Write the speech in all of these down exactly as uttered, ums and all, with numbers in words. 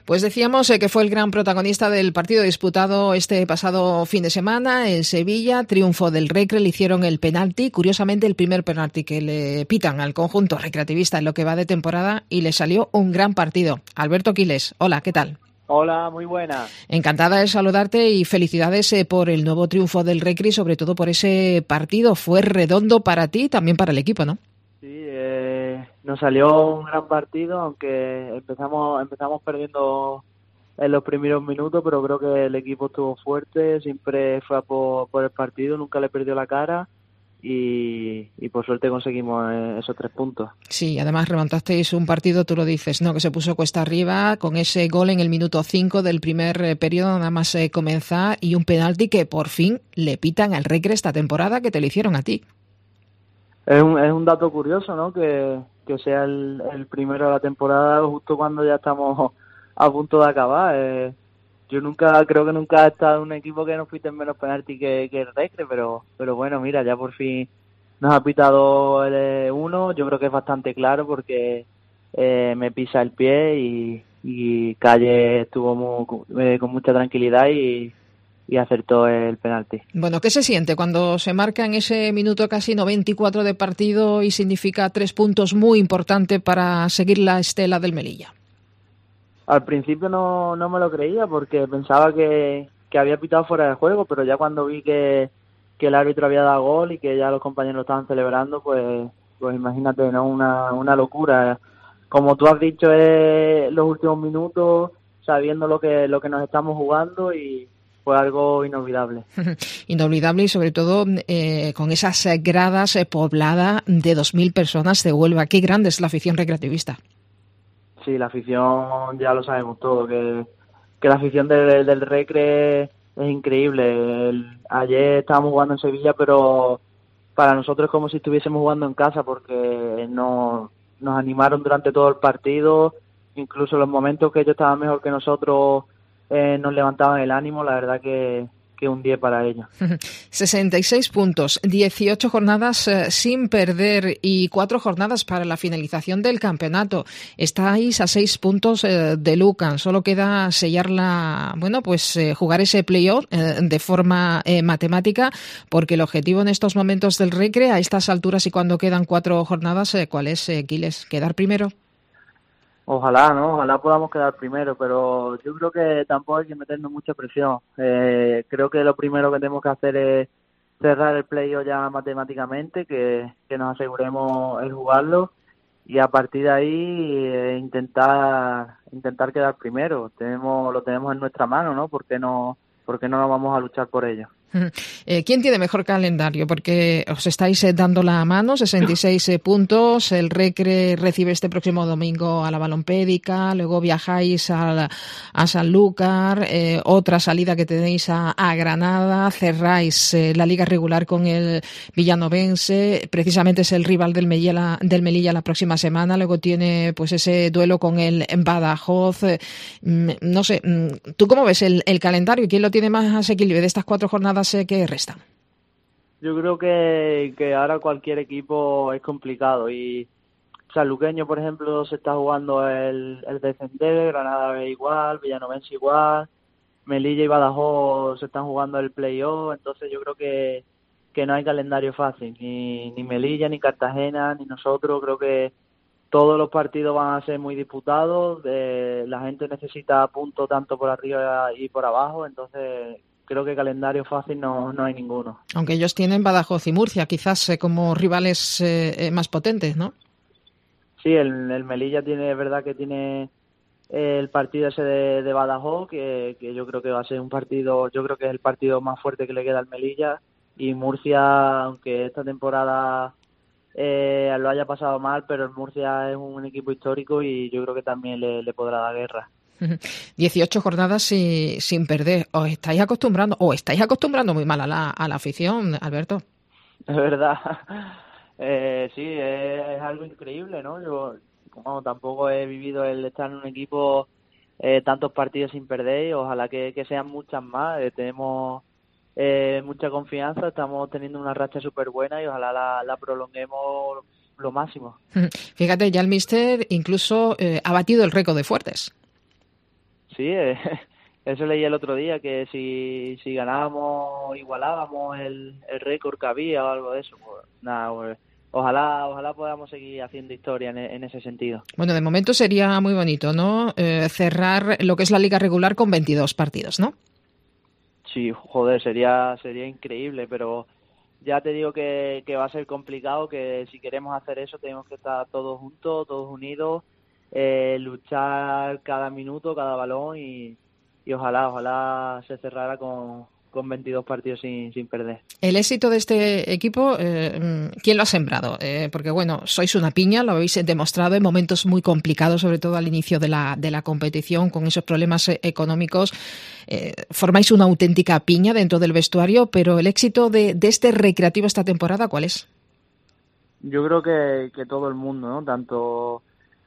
Pues decíamos eh, que fue el gran protagonista del partido disputado este pasado fin de semana en Sevilla, triunfo del Recre, le hicieron el penalti, curiosamente el primer penalti que le pitan al conjunto recreativista en lo que va de temporada, y le salió un gran partido. Alberto Quiles, hola, ¿qué tal? Hola, muy buena. Encantada de saludarte y felicidades eh, por el nuevo triunfo del Recre y sobre todo por ese partido. Fue redondo para ti y también para el equipo, ¿no? Sí, eh, nos salió un gran partido, aunque empezamos empezamos perdiendo en los primeros minutos, pero creo que el equipo estuvo fuerte, siempre fue a por, por el partido, nunca le perdió la cara y, y por suerte conseguimos esos tres puntos. Sí, además remontasteis un partido, tú lo dices, ¿no? Que se puso cuesta arriba con ese gol en el minuto cinco del primer eh, periodo, nada más eh, comenzar, y un penalti que por fin le pitan al Recre esta temporada, que te lo hicieron a ti. Es un, es un dato curioso, ¿no? Que, que sea el, el primero de la temporada justo cuando ya estamos a punto de acabar. Eh, yo nunca, creo que nunca he estado en un equipo que nos piten menos penalti que, que el Recre, pero, pero bueno, mira, ya por fin nos ha pitado el uno. Yo creo que es bastante claro porque eh, me pisa el pie y, y Calle estuvo muy, eh, con mucha tranquilidad y y acertó el penalti. Bueno, ¿qué se siente cuando se marca en ese minuto casi noventa y cuatro de partido y significa tres puntos muy importantes para seguir la estela del Melilla? Al principio no, no me lo creía porque pensaba que, que había pitado fuera de juego, pero ya cuando vi que, que el árbitro había dado gol y que ya los compañeros lo estaban celebrando, pues pues imagínate, ¿no? Una, una locura. Como tú has dicho, es los últimos minutos, sabiendo lo que, lo que nos estamos jugando y fue algo inolvidable. Inolvidable y sobre todo eh, con esas gradas eh, pobladas de dos mil personas de Huelva. Qué grande es la afición recreativista. Sí, la afición ya lo sabemos todo, que, que la afición del, del Recre es increíble. El, ayer estábamos jugando en Sevilla, pero para nosotros es como si estuviésemos jugando en casa porque no, nos animaron durante todo el partido, incluso en los momentos que ellos estaban mejor que nosotros Eh, nos levantaban el ánimo, la verdad que, que un diez para ellos. sesenta y seis puntos, dieciocho jornadas eh, sin perder y cuatro jornadas para la finalización del campeonato. Estáis a seis puntos eh, de Lucan, solo queda sellar la, bueno, pues eh, jugar ese playoff eh, de forma eh, matemática, porque el objetivo en estos momentos del Recre, a estas alturas y cuando quedan cuatro jornadas, eh, ¿cuál es, eh, Quiles? ¿Quedar primero? Ojalá, ¿no? Ojalá podamos quedar primero, pero yo creo que tampoco hay que meternos mucha presión. Eh, creo que lo primero que tenemos que hacer es cerrar el playoff ya matemáticamente, que, que nos aseguremos el jugarlo y a partir de ahí eh, intentar intentar quedar primero. Tenemos lo tenemos en nuestra mano, ¿no? ¿Por qué no, por qué no nos vamos a luchar por ello? Eh, ¿Quién tiene mejor calendario? Porque os estáis eh, dando la mano, sesenta y seis eh, puntos, el Recre recibe este próximo domingo a la Balompédica, luego viajáis a, a Sanlúcar, eh, otra salida que tenéis a, a Granada, cerráis eh, la liga regular con el Villanovense, precisamente es el rival del Melilla, del Melilla la próxima semana, luego tiene pues ese duelo con el Badajoz. Eh, no sé, ¿tú cómo ves el, el calendario y quién lo tiene más asequible de estas cuatro jornadas que restan? Yo creo que, que ahora cualquier equipo es complicado y Sanluqueño, por ejemplo, se está jugando el, el descender, Granada igual, Villanovense igual, Melilla y Badajoz se están jugando el playoff, entonces yo creo que, que no hay calendario fácil, ni, ni Melilla, ni Cartagena, ni nosotros, creo que todos los partidos van a ser muy disputados, eh, la gente necesita puntos tanto por arriba y por abajo, entonces creo que calendario fácil no, no hay ninguno. Aunque ellos tienen Badajoz y Murcia, quizás eh, como rivales eh, más potentes, ¿no? Sí, el, el Melilla tiene, es verdad que tiene el partido ese de, de Badajoz, que, que yo creo que va a ser un partido, yo creo que es el partido más fuerte que le queda al Melilla, y Murcia, aunque esta temporada eh, lo haya pasado mal, pero el Murcia es un equipo histórico y yo creo que también le, le podrá dar guerra. dieciocho jornadas sin, sin perder. ¿Os estáis acostumbrando o estáis acostumbrando muy mal a la, a la afición, Alberto? Es verdad. Eh, sí, es, es algo increíble, ¿no? Yo bueno, tampoco he vivido el estar en un equipo eh, tantos partidos sin perder y ojalá que, que sean muchas más. Eh, tenemos eh, mucha confianza, estamos teniendo una racha súper buena y ojalá la, la prolonguemos lo máximo. Fíjate, ya el míster incluso eh, ha batido el récord de fuertes. Sí, eh, eso leí el otro día, que si, si ganábamos, igualábamos el, el récord que había o algo de eso. Pues nada, pues, ojalá ojalá podamos seguir haciendo historia en, en ese sentido. Bueno, de momento sería muy bonito, ¿no? Eh, cerrar lo que es la liga regular con veintidós partidos, ¿no? Sí, joder, sería sería increíble, pero ya te digo que, que va a ser complicado, que si queremos hacer eso tenemos que estar todos juntos, todos unidos, eh, luchar cada minuto, cada balón y, y ojalá, ojalá se cerrara con, con veintidós partidos sin, sin perder. El éxito de este equipo, eh, ¿quién lo ha sembrado? Eh, porque, bueno, sois una piña, lo habéis demostrado en momentos muy complicados, sobre todo al inicio de la, de la competición, con esos problemas económicos. Eh, formáis una auténtica piña dentro del vestuario, pero el éxito de, de este Recreativo esta temporada, ¿cuál es? Yo creo que, que todo el mundo, ¿no? Tanto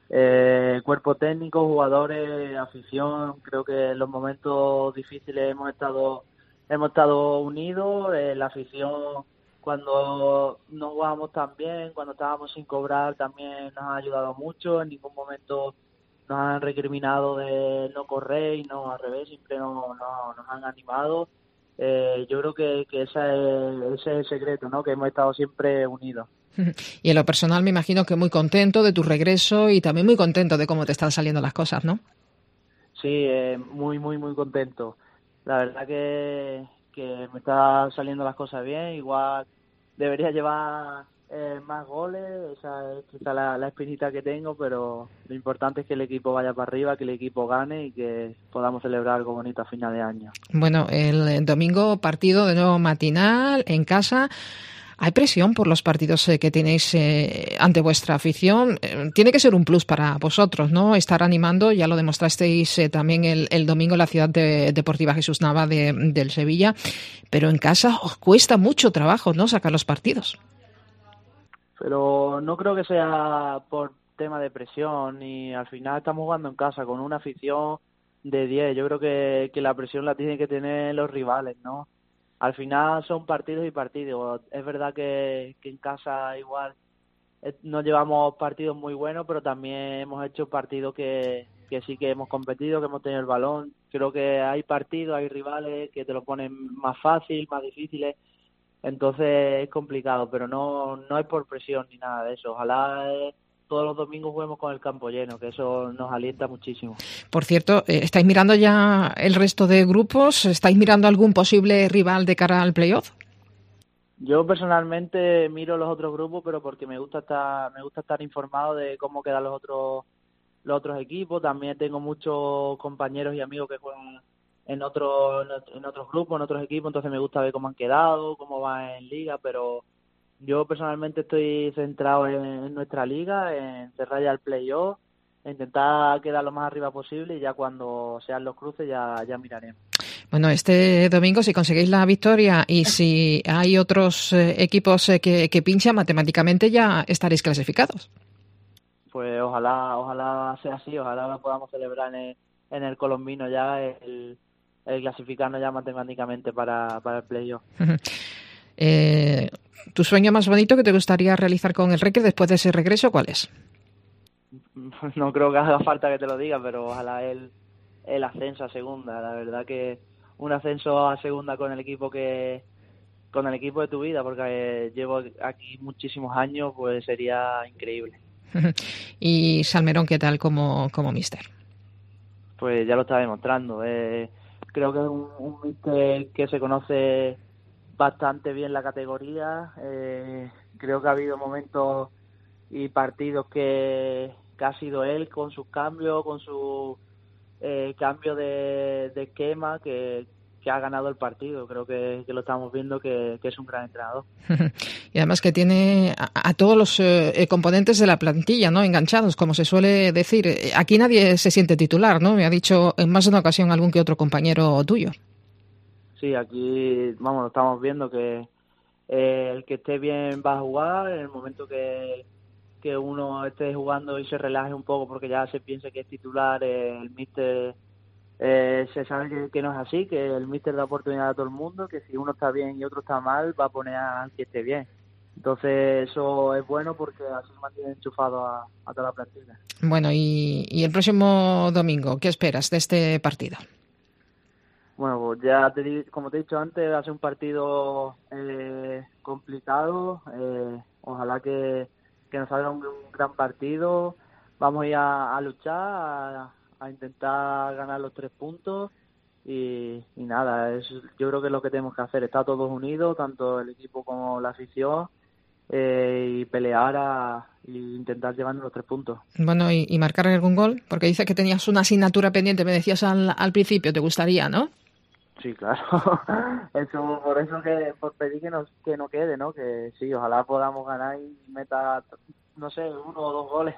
eh, cuerpo técnico, jugadores, afición. Creo que en los momentos difíciles hemos estado hemos estado unidos. Eh, la afición, cuando no jugábamos tan bien, cuando estábamos sin cobrar, también nos ha ayudado mucho. En ningún momento nos han recriminado de no correr y no, al revés, siempre nos, nos, nos han animado. Eh, yo creo que, que ese, es, ese es el secreto, ¿no? Que hemos estado siempre unidos. Y en lo personal me imagino que muy contento de tu regreso y también muy contento de cómo te están saliendo las cosas, ¿no? Sí, eh, muy, muy, muy contento. La verdad que, que me están saliendo las cosas bien. Igual debería llevar eh, más goles, esa es quizá la, la espinita que tengo, pero lo importante es que el equipo vaya para arriba, que el equipo gane y que podamos celebrar algo bonito a final de año. Bueno, el domingo partido de nuevo matinal en casa. ¿Hay presión por los partidos eh, que tenéis eh, ante vuestra afición? Eh, tiene que ser un plus para vosotros, ¿no? Estar animando, ya lo demostrasteis eh, también el, el domingo en la ciudad de, deportiva Jesús Nava de, del Sevilla, pero en casa os cuesta mucho trabajo, ¿no? Sacar los partidos. Pero no creo que sea por tema de presión, y al final estamos jugando en casa con una afición de diez. Yo creo que, que la presión la tienen que tener los rivales, ¿no? Al final son partidos y partidos. Es verdad que, que en casa igual eh, no llevamos partidos muy buenos, pero también hemos hecho partidos que, que sí que hemos competido, que hemos tenido el balón. Creo que hay partidos, hay rivales que te lo ponen más fácil, más difíciles. Entonces es complicado, pero no no es por presión ni nada de eso. Ojalá eh, todos los domingos juguemos con el campo lleno, que eso nos alienta muchísimo. Por cierto, eh, ¿estáis mirando ya el resto de grupos? ¿Estáis mirando algún posible rival de cara al playoff? Yo personalmente miro los otros grupos, pero porque me gusta estar me gusta estar informado de cómo quedan los otros los otros equipos. También tengo muchos compañeros y amigos que juegan en otros en otros grupos, en otros equipos, entonces me gusta ver cómo han quedado, cómo va en liga, pero yo personalmente estoy centrado en, en nuestra liga, en cerrar ya el playoff, intentar quedar lo más arriba posible y ya cuando sean los cruces ya, ya miraremos. Bueno, este domingo si conseguís la victoria y si hay otros eh, equipos eh, que, que pinchan, matemáticamente ya estaréis clasificados. Pues ojalá ojalá sea así, ojalá lo podamos celebrar en el, en el Colombino ya, el, el clasificarnos ya matemáticamente para, para el playoff. eh, ¿Tu sueño más bonito que te gustaría realizar con el Recre después de ese regreso, cuál es? No creo que haga falta que te lo diga, pero ojalá el, el ascenso a segunda. La verdad que un ascenso a segunda con el equipo que con el equipo de tu vida, porque eh, llevo aquí muchísimos años, pues sería increíble. Y Salmerón, ¿qué tal como, como míster? Pues ya lo está demostrando. Eh, creo que es un, un míster que se conoce bastante bien la categoría. Eh, creo que ha habido momentos y partidos que, que ha sido él con sus cambios, con su eh, cambio de, de esquema, que, que ha ganado el partido. Creo que, que lo estamos viendo, que, que es un gran entrenador. Y además que tiene a, a todos los eh, componentes de la plantilla, ¿no? Enganchados, como se suele decir. Aquí nadie se siente titular, ¿no? Me ha dicho en más de una ocasión algún que otro compañero tuyo. Sí, aquí, vamos, lo estamos viendo que eh, el que esté bien va a jugar. En el momento que, que uno esté jugando y se relaje un poco porque ya se piense que es titular, eh, el míster eh, se sabe que, que no es así, que el míster da oportunidad a todo el mundo, que si uno está bien y otro está mal, va a poner al que esté bien. Entonces eso es bueno porque así se mantiene enchufado a, a toda la plantilla. Bueno, y, y el próximo domingo, ¿qué esperas de este partido? Bueno, pues ya te di, como te he dicho antes, va a ser un partido eh, complicado. Eh, ojalá que, que nos salga un, un gran partido. Vamos a ir a, a luchar, a, a intentar ganar los tres puntos. Y, y nada, es, yo creo que es lo que tenemos que hacer. Estar todos unidos, tanto el equipo como la afición, eh, y pelear a, y intentar llevarnos los tres puntos. Bueno, y, y marcar algún gol, porque dices que tenías una asignatura pendiente, me decías al, al principio, te gustaría, ¿no? Sí, claro. Eso, por eso que por pedir que no, que no quede, ¿no? Que sí, ojalá podamos ganar y meta, no sé, uno o dos goles.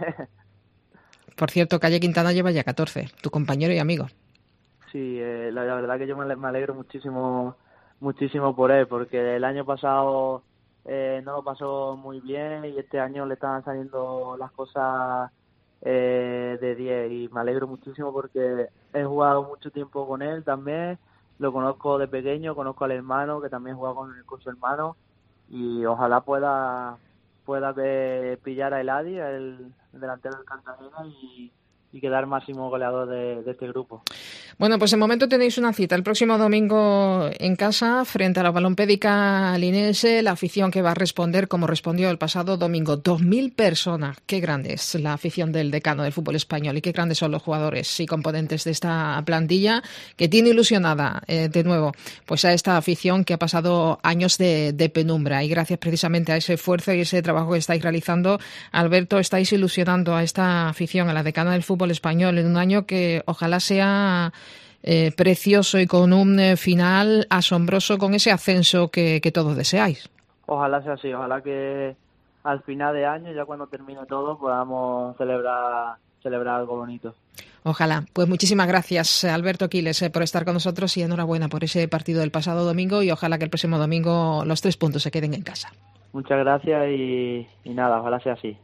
Por cierto, Calle Quintana lleva ya catorce, tu compañero y amigo. Sí, eh, la, la verdad que yo me, me alegro muchísimo, muchísimo por él, porque el año pasado eh, no lo pasó muy bien y este año le están saliendo las cosas eh, de diez y me alegro muchísimo porque he jugado mucho tiempo con él también. Lo conozco de pequeño, conozco al hermano, que también juega con, con su hermano, y ojalá pueda pueda que pillar a Eladi, el, el delantero del Cartagena, y, y quedar máximo goleador de, de este grupo. Bueno, pues de momento tenéis una cita el próximo domingo en casa frente a la Balompédica Linense, la afición que va a responder como respondió el pasado domingo. Dos mil personas. Qué grande es la afición del decano del fútbol español y qué grandes son los jugadores y componentes de esta plantilla que tiene ilusionada eh, de nuevo pues a esta afición que ha pasado años de, de penumbra, y gracias precisamente a ese esfuerzo y ese trabajo que estáis realizando, Alberto, estáis ilusionando a esta afición, a la decana del fútbol español, en un año que ojalá sea Eh, precioso y con un eh, final asombroso, con ese ascenso que, que todos deseáis. Ojalá sea así, ojalá que al final de año, ya cuando termine todo, podamos celebrar celebrar algo bonito. Ojalá. Pues muchísimas gracias, Alberto Quiles, eh, por estar con nosotros, y enhorabuena por ese partido del pasado domingo, y ojalá que el próximo domingo los tres puntos se queden en casa. Muchas gracias y, y nada, ojalá sea así.